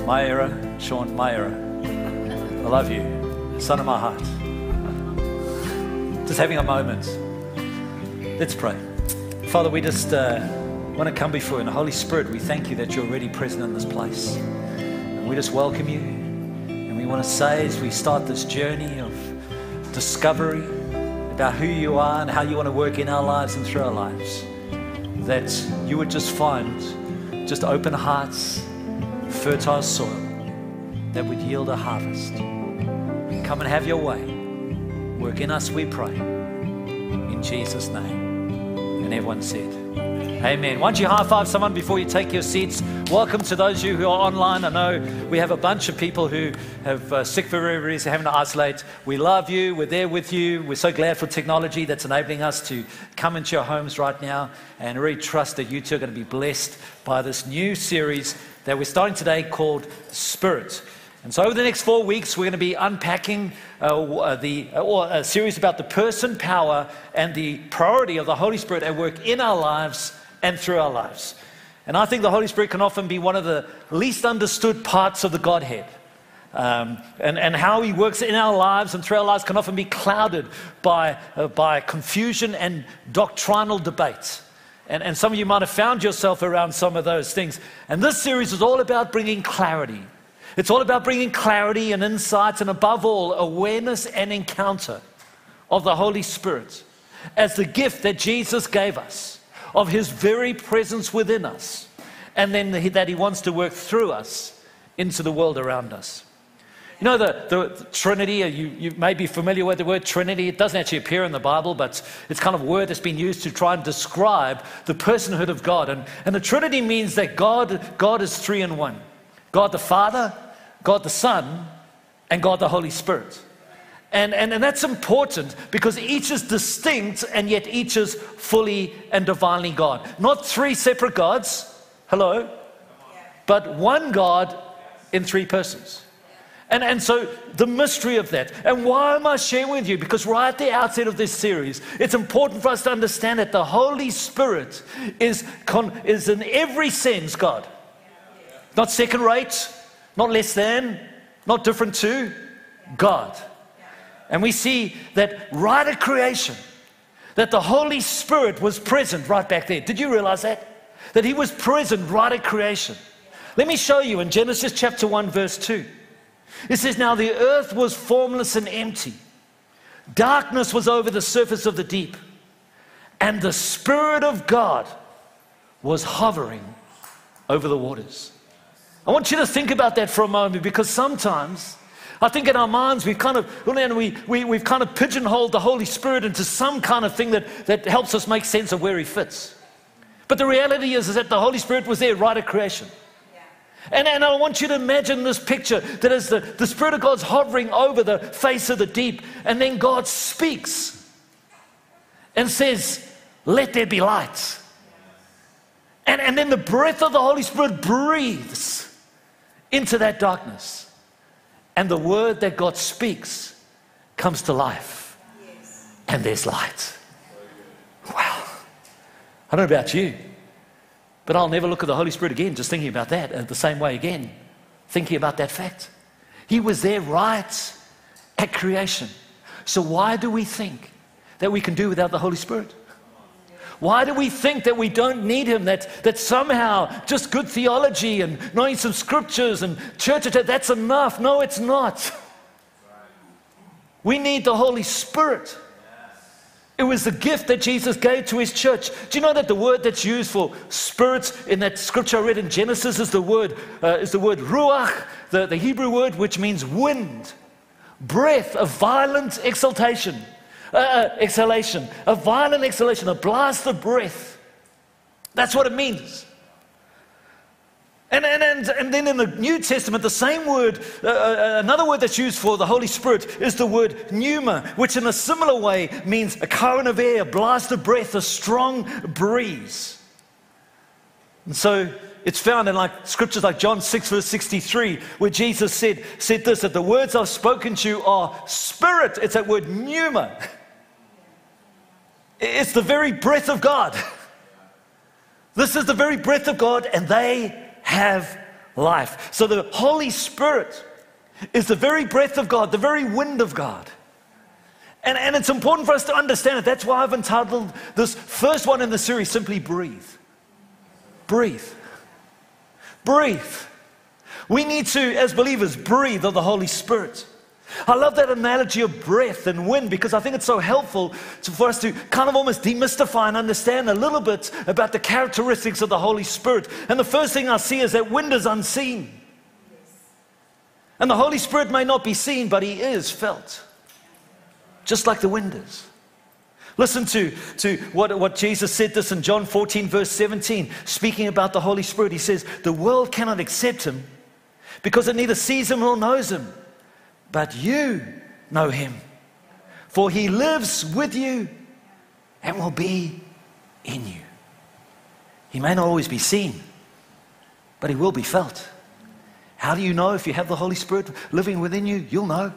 Myra, Sean, Myra, I love you, son of my heart. Just having a moment. Let's pray. Father, we just want to come before you. And Holy Spirit, we thank you that you're already present in this place. And we just welcome you. And we want to say, as we start this journey of discovery about who you are and how you want to work in our lives and through our lives, that you would just find just open hearts, fertile soil that would yield a harvest. Come and have your way. Work in us, we pray. In Jesus' name. And everyone said, amen. Why don't you high five someone before you take your seats? Welcome to those of you who are online. I know we have a bunch of people who have sick for various reasons, having to isolate. We love you. We're there with you. We're so glad for technology that's enabling us to come into your homes right now, and really trust that you two are going to be blessed by this new series that we're starting today called Spirit. And so over the next 4 weeks, we're going to be unpacking a series about the person, power, and the priority of the Holy Spirit at work in our lives and through our lives. And I think the Holy Spirit can often be one of the least understood parts of the Godhead. And how he works in our lives and through our lives can often be clouded by confusion and doctrinal debates. And some of you might have found yourself around some of those things. And this series is all about bringing clarity. It's all about bringing clarity and insight, and above all, awareness and encounter of the Holy Spirit as the gift that Jesus gave us, of his very presence within us, and then that he wants to work through us into the world around us. You know, the Trinity, you may be familiar with the word Trinity. It doesn't actually appear in the Bible, but it's kind of a word that's been used to try and describe the personhood of God. And the Trinity means that God is three in one. God the Father, God the Son, and God the Holy Spirit. And that's important because each is distinct and yet each is fully and divinely God. Not three separate gods, hello, but one God in three persons. And so the mystery of that. And why am I sharing with you? Because right at the outset of this series, it's important for us to understand that the Holy Spirit is in every sense God. Not second rate, not less than, not different to, God. And we see that right at creation, that the Holy Spirit was present right back there. Did you realize that? That he was present right at creation. Let me show you in Genesis chapter 1 verse 2. It says, now the earth was formless and empty. Darkness was over the surface of the deep. And the Spirit of God was hovering over the waters. I want you to think about that for a moment, because sometimes I think in our minds we've kind of pigeonholed the Holy Spirit into some kind of thing that helps us make sense of where he fits. But the reality is that the Holy Spirit was there right at creation. And I want you to imagine this picture that as the Spirit of God's hovering over the face of the deep, and then God speaks and says, let there be light. And then the breath of the Holy Spirit breathes into that darkness. And the word that God speaks comes to life. Yes. And there's light. Wow. I don't know about you, but I'll never look at the Holy Spirit again just thinking about that the same way again, thinking about that fact. He was there right at creation. So why do we think that we can do without the Holy Spirit? Why do we think that we don't need him, that somehow just good theology and knowing some scriptures and church, that's enough? No, it's not. We need the Holy Spirit. It was the gift that Jesus gave to his church. Do you know that the word that's used for spirits in that scripture I read in Genesis is the word ruach, the Hebrew word which means wind, breath, a violent exhalation, a violent exhalation, a blast of breath. That's what it means. And then in the New Testament, the same word, another word that's used for the Holy Spirit is the word pneuma, which in a similar way means a current of air, a blast of breath, a strong breeze. And so it's found in scriptures like John 6 verse 63, where Jesus said this, that the words I've spoken to you are spirit. It's that word pneuma. It's the very breath of God. This is the very breath of God, and they have life. So the Holy Spirit is the very breath of God, the very wind of God. And it's important for us to understand it. That's why I've entitled this first one in the series simply Breathe. Breathe. Breathe. We need to, as believers, breathe of the Holy Spirit. I love that analogy of breath and wind because I think it's so helpful for us to kind of almost demystify and understand a little bit about the characteristics of the Holy Spirit. And the first thing I see is that wind is unseen. And the Holy Spirit may not be seen, but He is felt. Just like the wind is. Listen to what Jesus said this in John 14 verse 17, speaking about the Holy Spirit. He says, the world cannot accept Him because it neither sees Him nor knows Him. But you know Him, for He lives with you and will be in you. He may not always be seen, but He will be felt. How do you know if you have the Holy Spirit living within you? You'll know.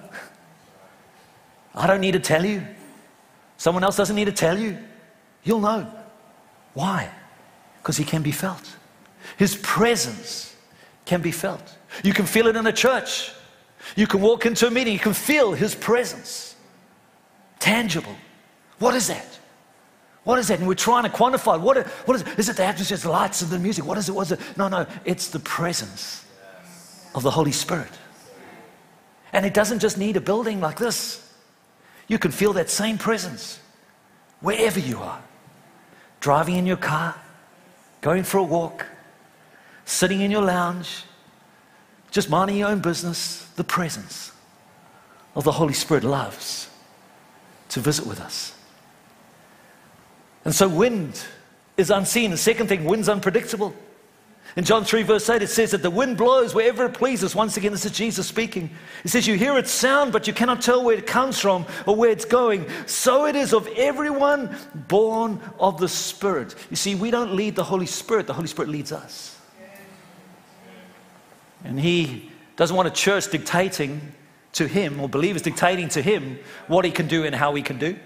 I don't need to tell you. Someone else doesn't need to tell you. You'll know. Why? Because He can be felt. His presence can be felt. You can feel it in a church. You can walk into a meeting. You can feel His presence. Tangible. What is that? What is that? And we're trying to quantify. What is it? Is it the atmosphere, the lights, and the music? What is it? What is it? No. It's the presence of the Holy Spirit. And it doesn't just need a building like this. You can feel that same presence wherever you are. Driving in your car, going for a walk, sitting in your lounge, just minding your own business. The presence of the Holy Spirit loves to visit with us. And so wind is unseen. The second thing, wind's unpredictable. In John 3 verse 8 it says that the wind blows wherever it pleases. Once again, this is Jesus speaking. It says you hear its sound but you cannot tell where it comes from or where it's going. So it is of everyone born of the Spirit. You see, we don't lead the Holy Spirit. The Holy Spirit leads us. And He doesn't want a church dictating to Him or believers dictating to Him what He can do and how He can do.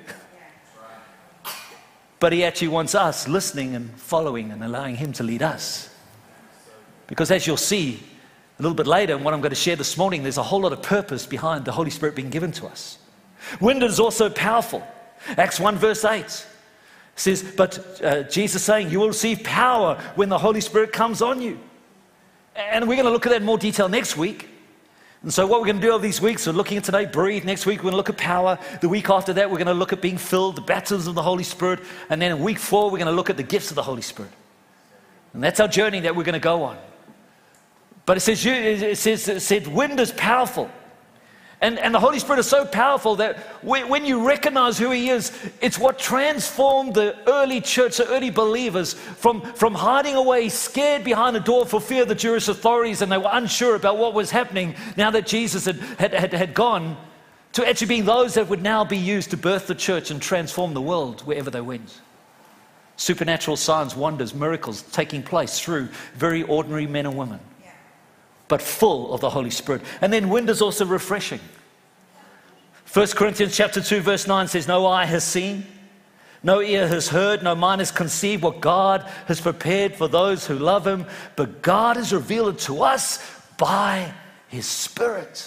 But He actually wants us listening and following and allowing Him to lead us. Because as you'll see a little bit later, and what I'm going to share this morning, there's a whole lot of purpose behind the Holy Spirit being given to us. Wind is also powerful. Acts 1 verse 8 says, but Jesus saying, you will receive power when the Holy Spirit comes on you. And we're going to look at that in more detail next week. And so what we're going to do over these weeks, we're looking at today, breathe. Next week, we're going to look at power. The week after that, we're going to look at being filled, the baptisms of the Holy Spirit. And then in week 4, we're going to look at the gifts of the Holy Spirit. And that's our journey that we're going to go on. But it said wind is powerful. And the Holy Spirit is so powerful that when you recognize who He is, it's what transformed the early church, the early believers, from hiding away, scared behind the door for fear of the Jewish authorities, and they were unsure about what was happening now that Jesus had gone, to actually being those that would now be used to birth the church and transform the world wherever they went. Supernatural signs, wonders, miracles taking place through very ordinary men and women, but full of the Holy Spirit. And then wind is also refreshing. 1 Corinthians chapter 2 verse 9 says, no eye has seen, no ear has heard, no mind has conceived what God has prepared for those who love Him, but God has revealed it to us by His Spirit.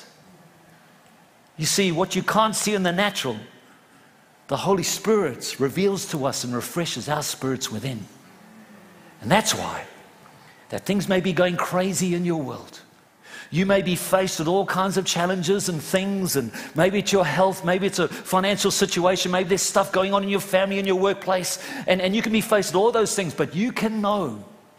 You see, what you can't see in the natural, the Holy Spirit reveals to us and refreshes our spirits within. And that's why that things may be going crazy in your world. You may be faced with all kinds of challenges and things, and maybe it's your health, maybe it's a financial situation, maybe there's stuff going on in your family, in your workplace, and you can be faced with all those things, but you can know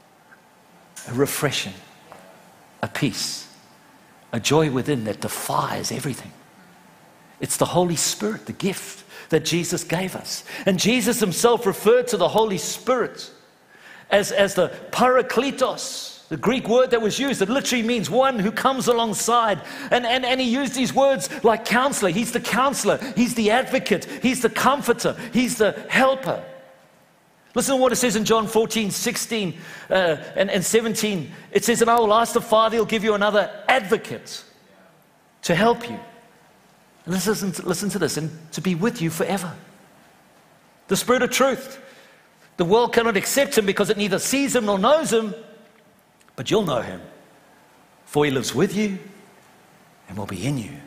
a refreshing, a peace, a joy within that defies everything. It's the Holy Spirit, the gift that Jesus gave us. And Jesus Himself referred to the Holy Spirit as the Parakletos, the Greek word that was used. It literally means one who comes alongside. And He used these words like counselor. He's the counselor. He's the advocate. He's the comforter. He's the helper. Listen to what it says in John 14, 16 and 17. It says, and I will ask the Father, He'll give you another advocate to help you. And listen to this, and to be with you forever. The Spirit of truth. The world cannot accept Him because it neither sees Him nor knows Him, but you'll know Him, For he lives with you and will be in you.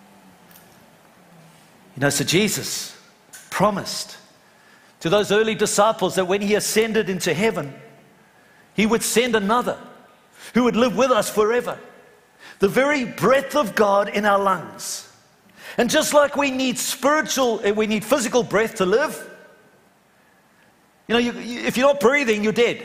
You know, so Jesus promised to those early disciples that when he ascended into heaven, he would send another who would live with us forever. The very breath of God in our lungs. And just like we need physical breath to live, you know, if you're not breathing, you're dead.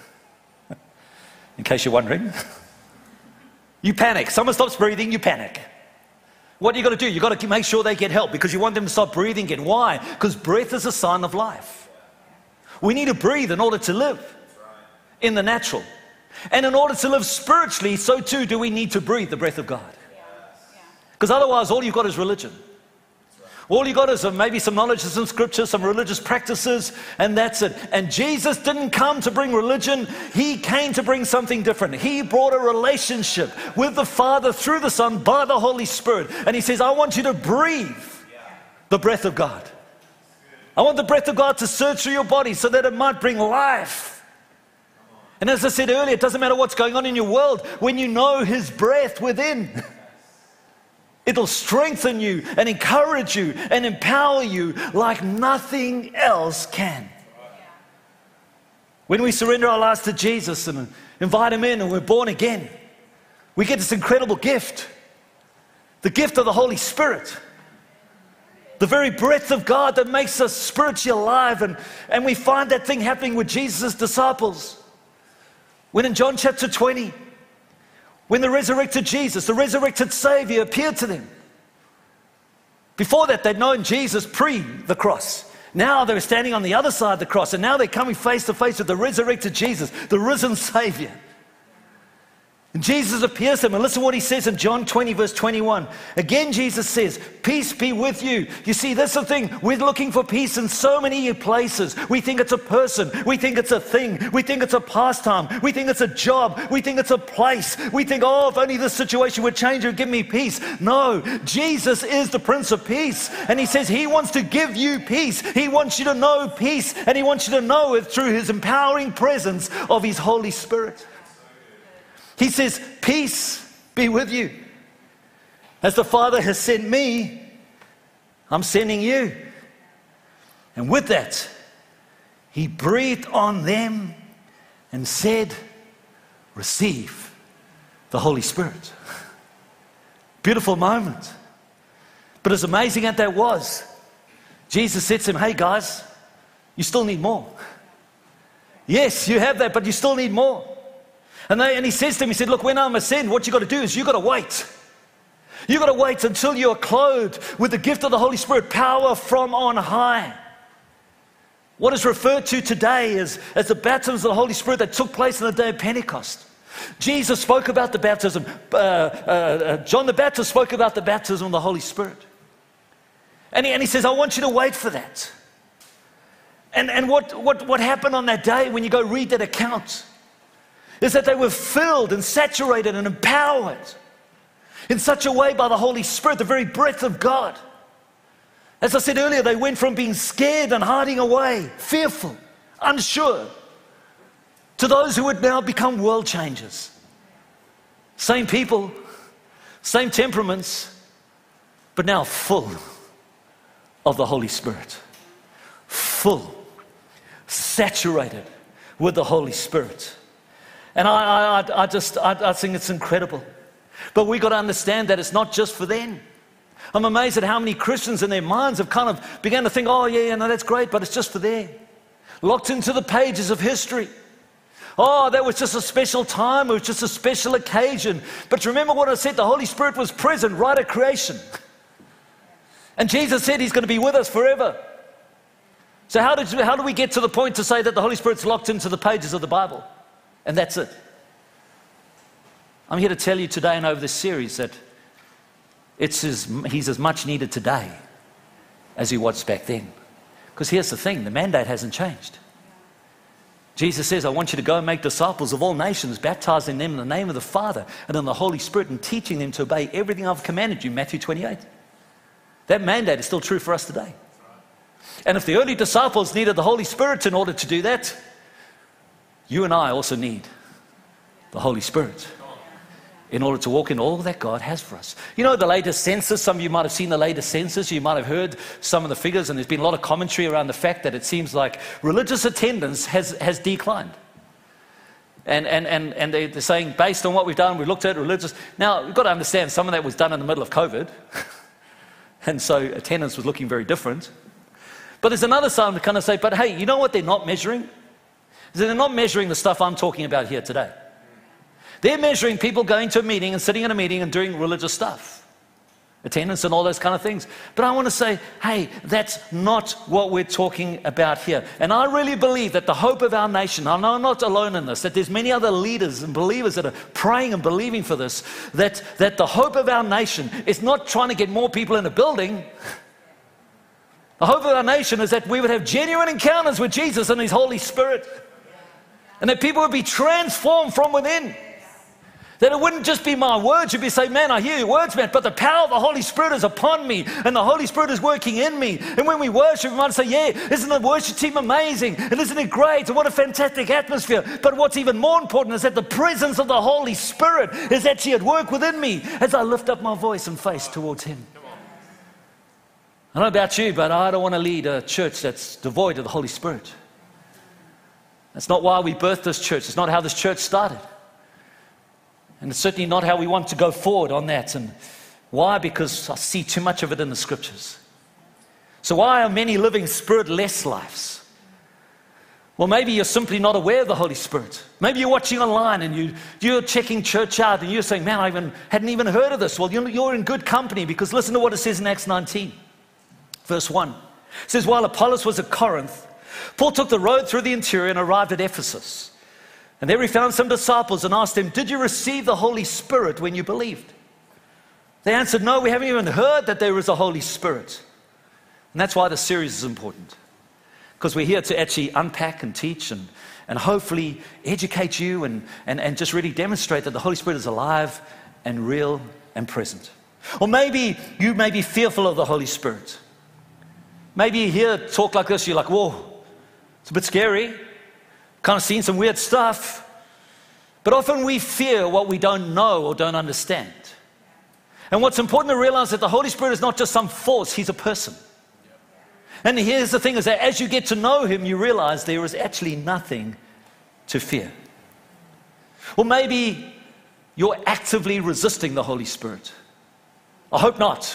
In case you're wondering. You panic. Someone stops breathing, you panic. What you got to do? You got to make sure they get help because you want them to stop breathing again. Why? Because breath is a sign of life. We need to breathe in order to live in the natural. And in order to live spiritually, so too do we need to breathe the breath of God. Because otherwise, all you've got is religion. All you got is maybe some knowledge of some scriptures, some religious practices, and that's it. And Jesus didn't come to bring religion. He came to bring something different. He brought a relationship with the Father through the Son by the Holy Spirit. And he says, I want you to breathe the breath of God. I want the breath of God to surge through your body so that it might bring life. And as I said earlier, it doesn't matter what's going on in your world. When you know his breath within, it'll strengthen you and encourage you and empower you like nothing else can. When we surrender our lives to Jesus and invite him in and we're born again, we get this incredible gift. The gift of the Holy Spirit. The very breath of God that makes us spiritually alive. And we find that thing happening with Jesus' disciples. When in John chapter 20, when the resurrected Jesus, the resurrected Savior, appeared to them. Before that, they'd known Jesus pre the cross. Now they were standing on the other side of the cross, and now they're coming face to face with the resurrected Jesus, the risen Savior. And Jesus appears to them, and listen what he says in John 20, verse 21. Again, Jesus says, peace be with you. You see, that's the thing. We're looking for peace in so many places. We think it's a person. We think it's a thing. We think it's a pastime. We think it's a job. We think it's a place. We think, oh, if only this situation would change, it would give me peace. No, Jesus is the Prince of Peace. And he says he wants to give you peace. He wants you to know peace. And he wants you to know it through his empowering presence of his Holy Spirit. He says, peace be with you. As the Father has sent me, I'm sending you. And with that, he breathed on them and said, receive the Holy Spirit. Beautiful moment. But as amazing as that was, Jesus said to them, hey guys, you still need more. Yes, you have that, but you still need more. And he says to them, he said, look, when I'm ascend, what you got to do is you got to wait. You got to wait until you're clothed with the gift of the Holy Spirit, power from on high. What is referred to today as the baptisms of the Holy Spirit that took place on the day of Pentecost. Jesus spoke about the baptism. John the Baptist spoke about the baptism of the Holy Spirit. And he says, I want you to wait for that. And what happened on that day when you go read that account is that they were filled and saturated and empowered in such a way by the Holy Spirit, the very breath of God. As I said earlier, they went from being scared and hiding away, fearful, unsure, to those who would now become world changers. Same people, same temperaments, but now full of the Holy Spirit. Full, saturated with the Holy Spirit. And I think it's incredible. But we got to understand that it's not just for them. I'm amazed at how many Christians in their minds have kind of began to think, oh yeah, no, that's great, but it's just for them. Locked into the pages of history. Oh, that was just a special time, it was just a special occasion. But remember what I said, the Holy Spirit was present right at creation. And Jesus said he's going to be with us forever. So how do we get to the point to say that the Holy Spirit's locked into the pages of the Bible? And that's it. I'm here to tell you today and over this series that he's as much needed today as he was back then. Because here's the thing, the mandate hasn't changed. Jesus says, I want you to go and make disciples of all nations, baptizing them in the name of the Father and in the Holy Spirit and teaching them to obey everything I've commanded you, Matthew 28. That mandate is still true for us today. And if the early disciples needed the Holy Spirit in order to do that, you and I also need the Holy Spirit in order to walk in all that God has for us. You know, the latest census, some of you might have seen the latest census, you might have heard some of the figures, and there's been a lot of commentary around the fact that it seems like religious attendance has declined. And they're saying, based on what we've done, we've looked at religious. Now, we've got to understand, some of that was done in the middle of COVID, and so attendance was looking very different. But there's another side to kind of say, but hey, you know what they're not measuring? They're not measuring the stuff I'm talking about here today. They're measuring people going to a meeting and sitting in a meeting and doing religious stuff, attendance and all those kind of things. But I want to say, hey, that's not what we're talking about here. And I really believe that the hope of our nation, I know I'm not alone in this, that there's many other leaders and believers that are praying and believing for this, that the hope of our nation is not trying to get more people in a building. The hope of our nation is that we would have genuine encounters with Jesus and His Holy Spirit. And that people would be transformed from within. That it wouldn't just be my words. You'd be saying, man, I hear your words, man, but the power of the Holy Spirit is upon me, and the Holy Spirit is working in me. And when we worship, we might say, yeah, isn't the worship team amazing? And isn't it great? And what a fantastic atmosphere. But what's even more important is that the presence of the Holy Spirit is actually at work within me as I lift up my voice and face towards Him. I don't know about you, but I don't want to lead a church that's devoid of the Holy Spirit. That's not why we birthed this church. It's not how this church started. And it's certainly not how we want to go forward on that. And why? Because I see too much of it in the scriptures. So why are many living Spirit-less lives? Well, maybe you're simply not aware of the Holy Spirit. Maybe you're watching online and you're checking church out and you're saying, man, I hadn't even heard of this. Well, you're in good company, because listen to what it says in Acts 19, verse 1. It says, while Apollos was at Corinth, Paul took the road through the interior and arrived at Ephesus. And there he found some disciples and asked them, did you receive the Holy Spirit when you believed? They answered, no, we haven't even heard that there is a Holy Spirit. And that's why the series is important. Because we're here to actually unpack and teach and hopefully educate you and just really demonstrate that the Holy Spirit is alive and real and present. Or maybe you may be fearful of the Holy Spirit. Maybe you hear talk like this, you're like, whoa, it's a bit scary. Kind of seen some weird stuff. But often we fear what we don't know or don't understand. And what's important to realize is that the Holy Spirit is not just some force, He's a person. And here's the thing, is that as you get to know Him, you realize there is actually nothing to fear. Or maybe you're actively resisting the Holy Spirit. I hope not.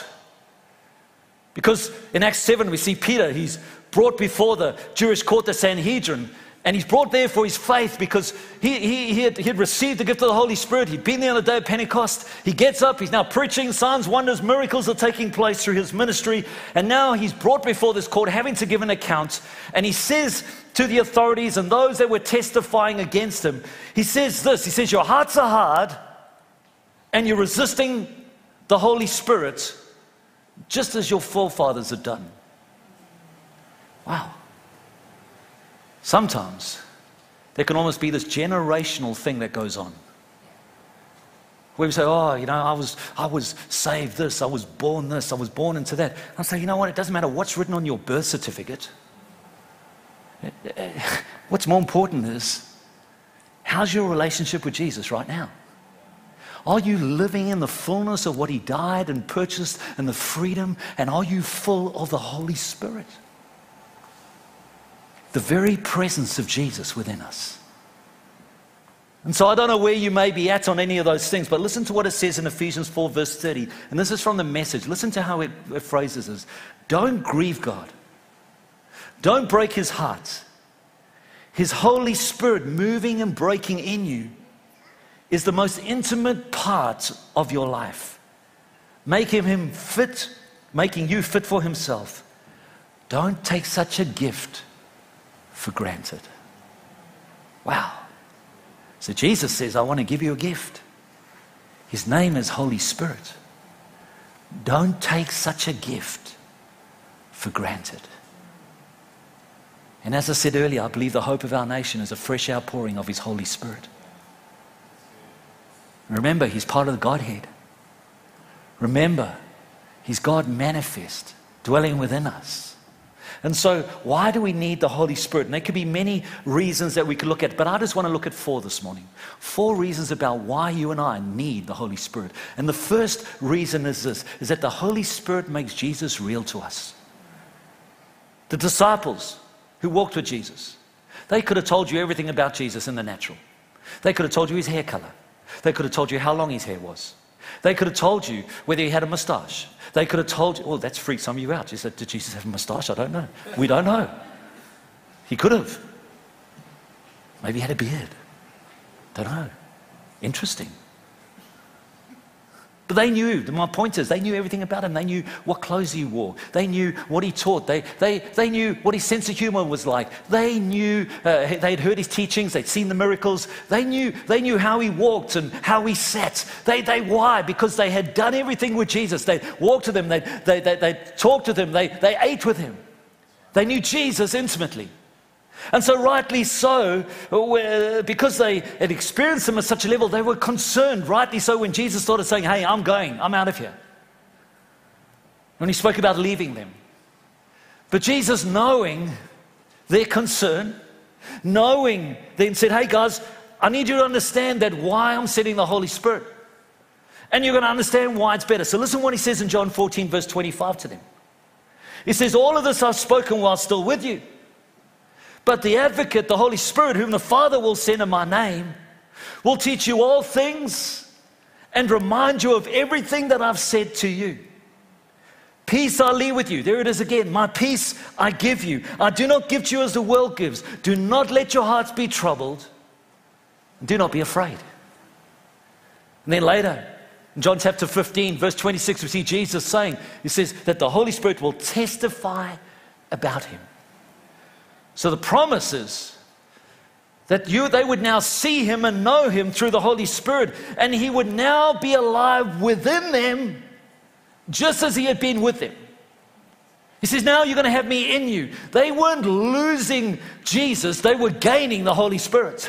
Because in Acts 7 we see Peter, he's brought before the Jewish court, the Sanhedrin, and he's brought there for his faith because he had received the gift of the Holy Spirit. He'd been there on the day of Pentecost. He gets up, he's now preaching, signs, wonders, miracles are taking place through his ministry. And now he's brought before this court having to give an account. And he says to the authorities and those that were testifying against him, he says this, he says, your hearts are hard and you're resisting the Holy Spirit just as your forefathers had done. Wow. Sometimes there can almost be this generational thing that goes on. Where we say, oh, you know, I was saved this, I was born this, I was born into that. I say, you know what, it doesn't matter what's written on your birth certificate. What's more important is, how's your relationship with Jesus right now? Are you living in the fullness of what He died and purchased and the freedom? And are you full of the Holy Spirit? The very presence of Jesus within us. And so I don't know where you may be at on any of those things, but listen to what it says in Ephesians 4 verse 30. And this is from the Message. Listen to how it phrases this. Don't grieve God. Don't break His heart. His Holy Spirit moving and breaking in you is the most intimate part of your life. Making Him fit, making you fit for Himself. Don't take such a gift for granted. Wow. So Jesus says, I want to give you a gift. His name is Holy Spirit. Don't take such a gift for granted. And as I said earlier, I believe the hope of our nation is a fresh outpouring of His Holy Spirit. Remember, He's part of the Godhead. Remember, He's God manifest, dwelling within us. And so why do we need the Holy Spirit? And there could be many reasons that we could look at, but I just want to look at 4 this morning. 4 reasons about why you and I need the Holy Spirit. And the first reason is this, is that the Holy Spirit makes Jesus real to us. The disciples who walked with Jesus, they could have told you everything about Jesus in the natural. They could have told you his hair color. They could have told you how long his hair was. They could have told you whether he had a mustache. They could have told you, oh, that's freaked some of you out. You said, did Jesus have a mustache? I don't know. We don't know. He could have. Maybe he had a beard. Don't know. Interesting. But they knew, my point is, they knew everything about him. They knew what clothes he wore. They knew what he taught. They knew what his sense of humor was like. They knew, they'd heard his teachings. They'd seen the miracles. They knew how he walked and how he sat. Why? Because they had done everything with Jesus. They walked with him. They talked with him. They ate with him. They knew Jesus intimately. And so rightly so, because they had experienced him at such a level, they were concerned, rightly so, when Jesus started saying, hey, I'm out of here. When he spoke about leaving them. But Jesus, knowing their concern, knowing, then said, hey guys, I need you to understand that why I'm sending the Holy Spirit. And you're going to understand why it's better. So listen what he says in John 14, verse 25 to them. He says, all of this I've spoken while still with you. But the advocate, the Holy Spirit, whom the Father will send in my name, will teach you all things and remind you of everything that I've said to you. Peace I leave with you. There it is again. My peace I give you. I do not give to you as the world gives. Do not let your hearts be troubled. And do not be afraid. And then later, in John chapter 15, verse 26, we see Jesus saying, he says that the Holy Spirit will testify about him. So the promise is that they would now see him and know him through the Holy Spirit, and he would now be alive within them just as he had been with them. He says, now you're going to have me in you. They weren't losing Jesus, they were gaining the Holy Spirit,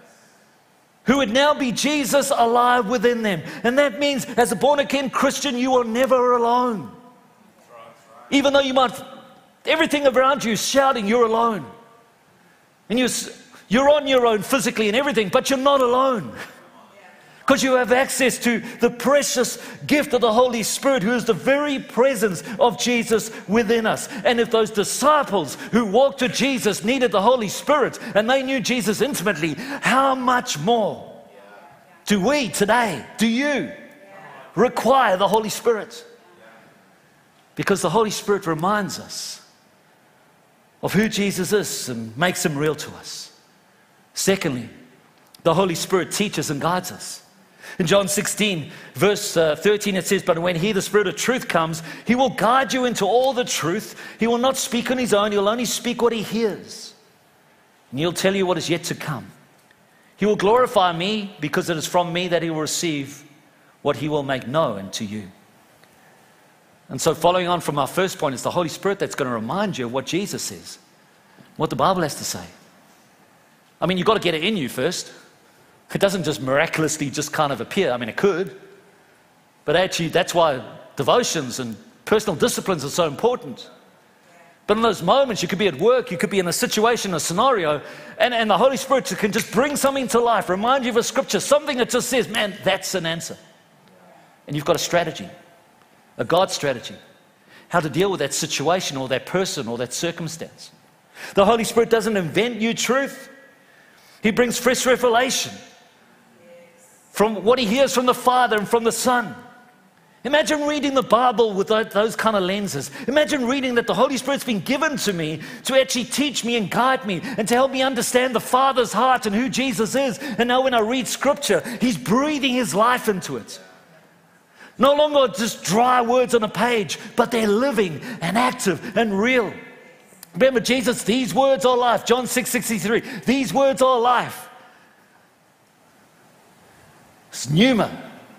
who would now be Jesus alive within them. And that means as a born-again Christian, you are never alone. Even though you might... everything around you is shouting, you're alone. And you're on your own physically and everything, but you're not alone. Because you have access to the precious gift of the Holy Spirit, who is the very presence of Jesus within us. And if those disciples who walked with Jesus needed the Holy Spirit, and they knew Jesus intimately, how much more do we today, do you require the Holy Spirit? Because the Holy Spirit reminds us of who Jesus is and makes him real to us. Secondly, the Holy Spirit teaches and guides us. In John 16, verse 13, it says, but when he, the Spirit of truth, comes, he will guide you into all the truth. He will not speak on his own. He'll only speak what he hears. And he'll tell you what is yet to come. He will glorify me, because it is from me that he will receive what he will make known to you. And so following on from our first point, it's the Holy Spirit that's going to remind you of what Jesus says, what the Bible has to say. I mean, you've got to get it in you first. It doesn't just miraculously just kind of appear. I mean, it could. But actually, that's why devotions and personal disciplines are so important. But in those moments, you could be at work, you could be in a situation, a scenario, and the Holy Spirit can just bring something to life, remind you of a scripture, something that just says, man, that's an answer. And you've got a strategy. A God strategy, how to deal with that situation or that person or that circumstance. The Holy Spirit doesn't invent new truth. He brings fresh revelation from what he hears from the Father and from the Son. Imagine reading the Bible with those kind of lenses. Imagine reading that the Holy Spirit's been given to me to actually teach me and guide me and to help me understand the Father's heart and who Jesus is. And now when I read Scripture, he's breathing his life into it. No longer just dry words on a page, but they're living and active and real. Remember Jesus, these words are life. John 6:63, these words are life. It's pneuma.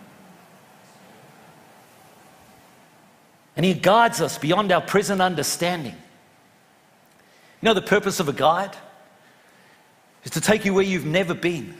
And he guides us beyond our present understanding. You know the purpose of a guide? Is to take you where you've never been.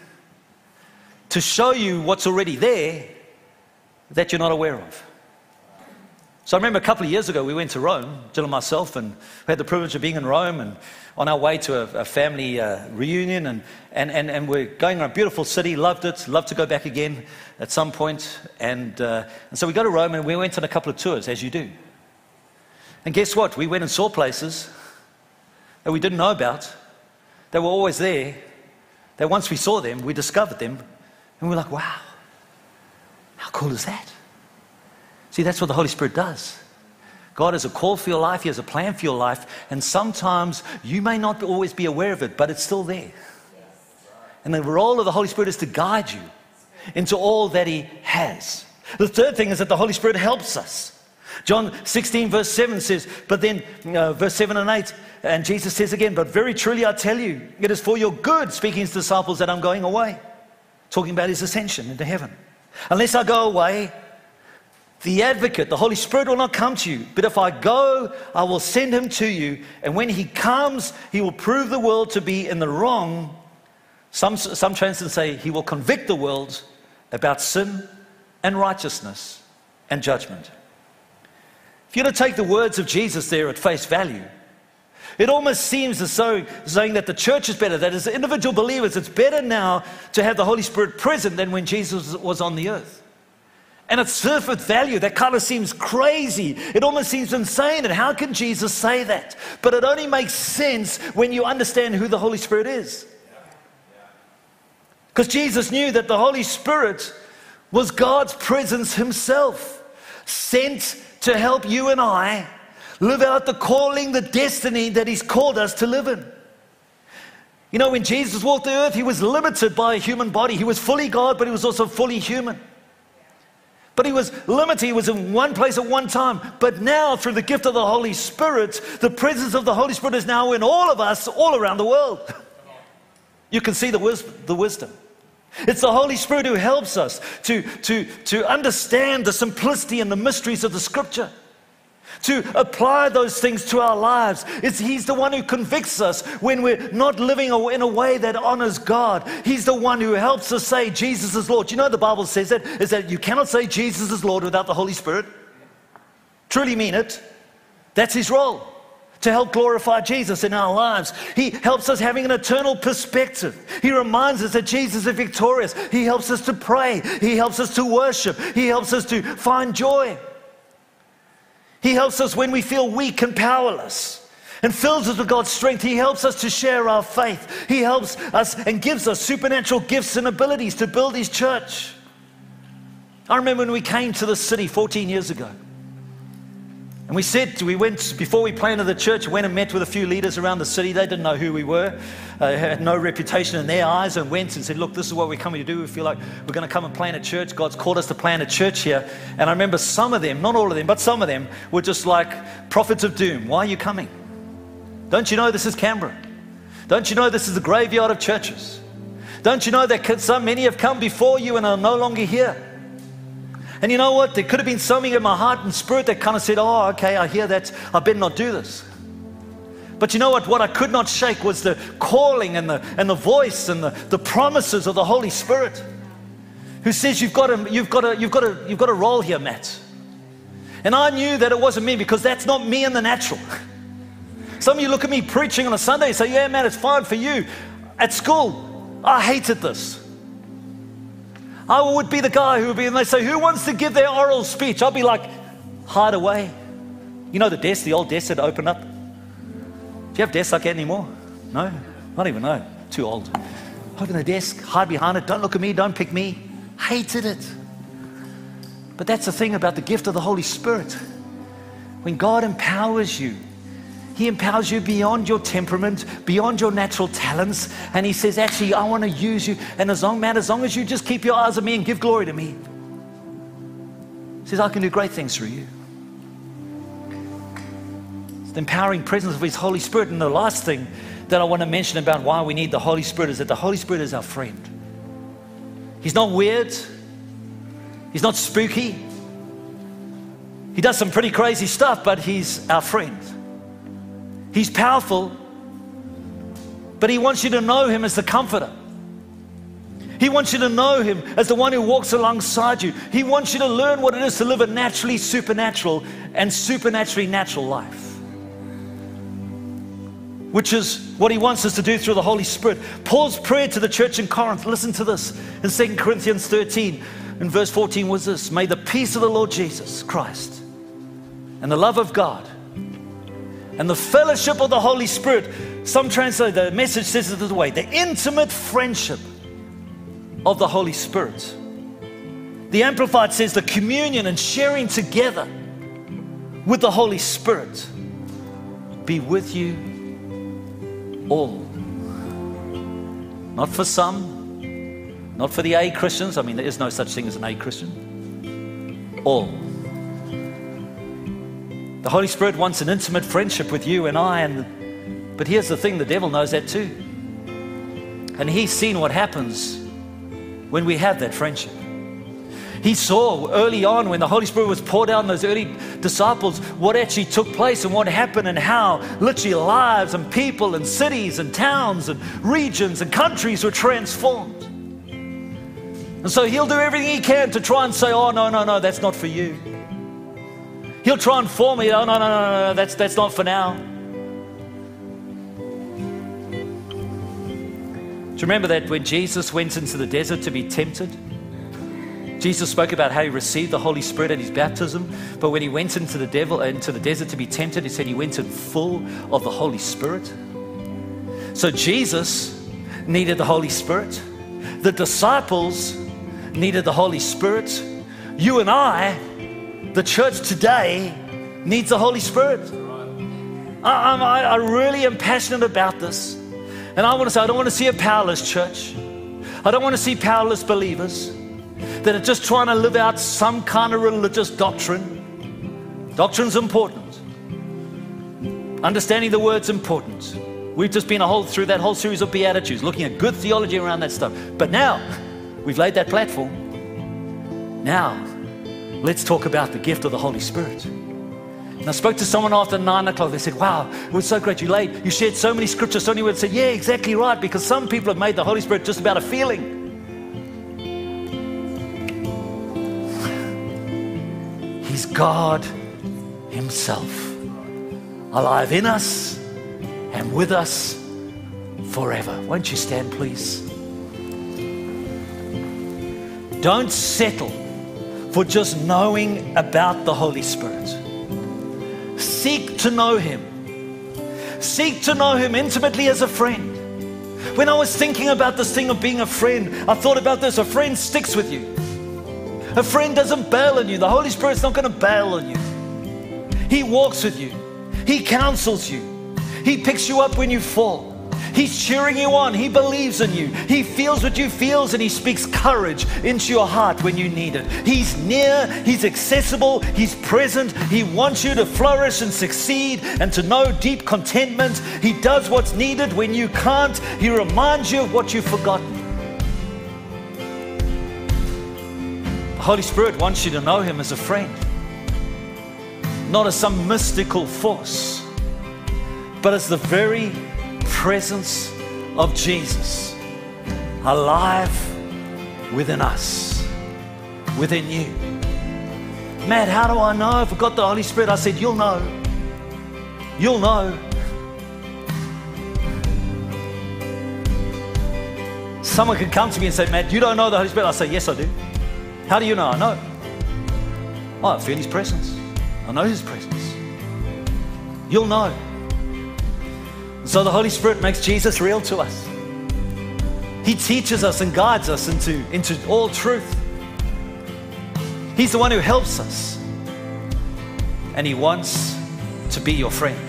To show you what's already there that you're not aware of. So I remember a couple of years ago, we went to Rome, Jill and myself, and we had the privilege of being in Rome and on our way to a family reunion, and we're going around a beautiful city, loved it, love to go back again at some point. And so we go to Rome and we went on a couple of tours, as you do. And guess what? We went and saw places that we didn't know about, that were always there, that once we saw them, we discovered them, and we're like, wow, how cool is that? See, that's what the Holy Spirit does. God has a call for your life. He has a plan for your life. And sometimes you may not always be aware of it, but it's still there. And the role of the Holy Spirit is to guide you into all that He has. The third thing is that the Holy Spirit helps us. John 16 verse 7 says, but then verse 7 and 8, and Jesus says again, but very truly I tell you, it is for your good, speaking to His disciples, that I'm going away. Talking about His ascension into heaven. Unless I go away, the Advocate, the Holy Spirit, will not come to you. But if I go, I will send Him to you. And when He comes, He will prove the world to be in the wrong. Some translations say He will convict the world about sin and righteousness and judgment. If you're to take the words of Jesus there at face value, it almost seems as though saying that the church is better, that as individual believers, it's better now to have the Holy Spirit present than when Jesus was on the earth. And it's surface value. That kind of seems crazy. It almost seems insane. And how can Jesus say that? But it only makes sense when you understand who the Holy Spirit is. Because Jesus knew that the Holy Spirit was God's presence Himself, sent to help you and I live out the calling, the destiny that He's called us to live in. You know, when Jesus walked the earth, He was limited by a human body. He was fully God, but He was also fully human. But He was limited. He was in one place at one time. But now, through the gift of the Holy Spirit, the presence of the Holy Spirit is now in all of us, all around the world. You can see the wisdom. It's the Holy Spirit who helps us to understand the simplicity and the mysteries of the Scripture, to apply those things to our lives. He's the one who convicts us when we're not living in a way that honors God. He's the one who helps us say Jesus is Lord. You know the Bible says that, is that you cannot say Jesus is Lord without the Holy Spirit. Truly mean it. That's His role, to help glorify Jesus in our lives. He helps us having an eternal perspective. He reminds us that Jesus is victorious. He helps us to pray. He helps us to worship. He helps us to find joy. He helps us when we feel weak and powerless and fills us with God's strength. He helps us to share our faith. He helps us and gives us supernatural gifts and abilities to build His church. I remember when we came to the city 14 years ago. And we went, before we planted the church, went and met with a few leaders around the city. They didn't know who we were, had no reputation in their eyes, and went and said, look, this is what we're coming to do. We feel like we're going to come and plant a church. God's called us to plant a church here. And I remember some of them, not all of them, but some of them were just like prophets of doom. Why are you coming? Don't you know this is Canberra? Don't you know this is the graveyard of churches? Don't you know that so many have come before you and are no longer here? And you know what? There could have been something in my heart and spirit that kind of said, oh, okay, I hear that. I better not do this. But you know what? What I could not shake was the calling and the voice and the promises of the Holy Spirit, who says, you've got a role here, Matt. And I knew that it wasn't me, because that's not me in the natural. Some of you look at me preaching on a Sunday and say, yeah, man, it's fine for you. At school, I hated this. I would be the guy who would be, and they say, who wants to give their oral speech? I'll be like, hide away. You know the old desk that opened up? Do you have desks like that anymore? No? Not even, no. Too old. Open the desk, hide behind it, don't look at me, don't pick me. Hated it. But that's the thing about the gift of the Holy Spirit. When God empowers you, He empowers you beyond your temperament, beyond your natural talents. And He says, actually, I want to use you. And as long as you just keep your eyes on me and give glory to me, He says, I can do great things through you. It's the empowering presence of His Holy Spirit. And the last thing that I want to mention about why we need the Holy Spirit is that the Holy Spirit is our friend. He's not weird. He's not spooky. He does some pretty crazy stuff, but He's our friend. He's powerful, but He wants you to know Him as the Comforter. He wants you to know him as the one who walks alongside you. He wants you to learn what it is to live a naturally supernatural and supernaturally natural life, which is what he wants us to do through the Holy Spirit. Paul's prayer to the church in Corinth, listen to this, in 2 Corinthians 13, in verse 14 was this: may the peace of the Lord Jesus Christ and the love of God and the fellowship of the Holy Spirit, some translate the message says it this way, the intimate friendship of the Holy Spirit. The Amplified says the communion and sharing together with the Holy Spirit be with you all. Not for some, not for the A Christians. I mean, there is no such thing as an A Christian. All. The Holy Spirit wants an intimate friendship with you and I, but here's the thing, the devil knows that too. And he's seen what happens when we have that friendship. He saw early on when the Holy Spirit was poured out on those early disciples what actually took place and what happened and how literally lives and people and cities and towns and regions and countries were transformed. And so he'll do everything he can to try and say, oh, no, that's not for you. He'll try and form me, oh, no, that's not for now. Do you remember that when Jesus went into the desert to be tempted? Jesus spoke about how he received the Holy Spirit at his baptism, but when he went into the desert to be tempted, he said he went in full of the Holy Spirit. So Jesus needed the Holy Spirit. The disciples needed the Holy Spirit. You and I, the church today, needs the Holy Spirit. I really am passionate about this. And I want to say, I don't want to see a powerless church. I don't want to see powerless believers that are just trying to live out some kind of religious doctrine. Doctrine's important. Understanding the word's important. We've just been through that whole series of Beatitudes, looking at good theology around that stuff. But now, we've laid that platform. Now, let's talk about the gift of the Holy Spirit. And I spoke to someone after 9 o'clock. They said, wow, it was so great. You shared so many scriptures, so many words. I said, yeah, exactly right, because some people have made the Holy Spirit just about a feeling. He's God himself, alive in us and with us forever. Won't you stand, please? Don't settle for just knowing about the Holy Spirit. Seek to know him. Seek to know him intimately as a friend. When I was thinking about this thing of being a friend, I thought about this. A friend sticks with you. A friend doesn't bail on you. The Holy Spirit's not going to bail on you. He walks with you. He counsels you. He picks you up when you fall. He's cheering you on. He believes in you. He feels what you feel, and he speaks courage into your heart when you need it. He's near. He's accessible. He's present. He wants you to flourish and succeed and to know deep contentment. He does what's needed when you can't. He reminds you of what you've forgotten. The Holy Spirit wants you to know him as a friend, not as some mystical force, but as the very presence of Jesus alive within us, within you. Matt, how do I know if I've got the Holy Spirit? I said, you'll know. You'll know. Someone can come to me and say, Matt, you don't know the Holy Spirit. I say, yes, I do. How do you know? I know. Oh, I feel his presence. I know his presence. You'll know. So the Holy Spirit makes Jesus real to us. He teaches us and guides us into all truth. He's the one who helps us. And he wants to be your friend.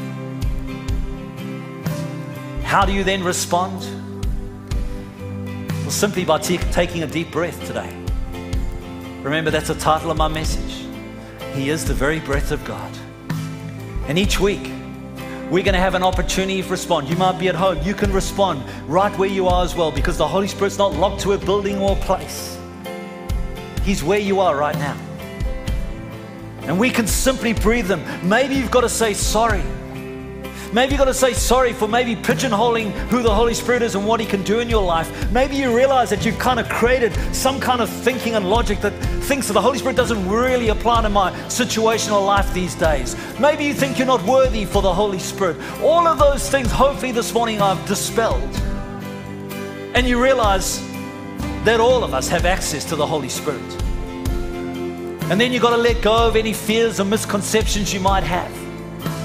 How do you then respond? Well, simply by taking a deep breath today. Remember, that's the title of my message. He is the very breath of God. And each week, we're going to have an opportunity to respond. You might be at home. You can respond right where you are as well, because the Holy Spirit's not locked to a building or place. He's where you are right now. And we can simply breathe him. Maybe you've got to say sorry. Maybe you've got to say sorry for maybe pigeonholing who the Holy Spirit is and what He can do in your life. Maybe you realize that you've kind of created some kind of thinking and logic that thinks that the Holy Spirit doesn't really apply to my situation or life these days. Maybe you think you're not worthy for the Holy Spirit. All of those things, hopefully this morning I've dispelled. And you realize that all of us have access to the Holy Spirit. And then you've got to let go of any fears or misconceptions you might have.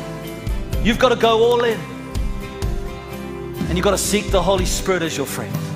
You've got to go all in. And you've got to seek the Holy Spirit as your friend.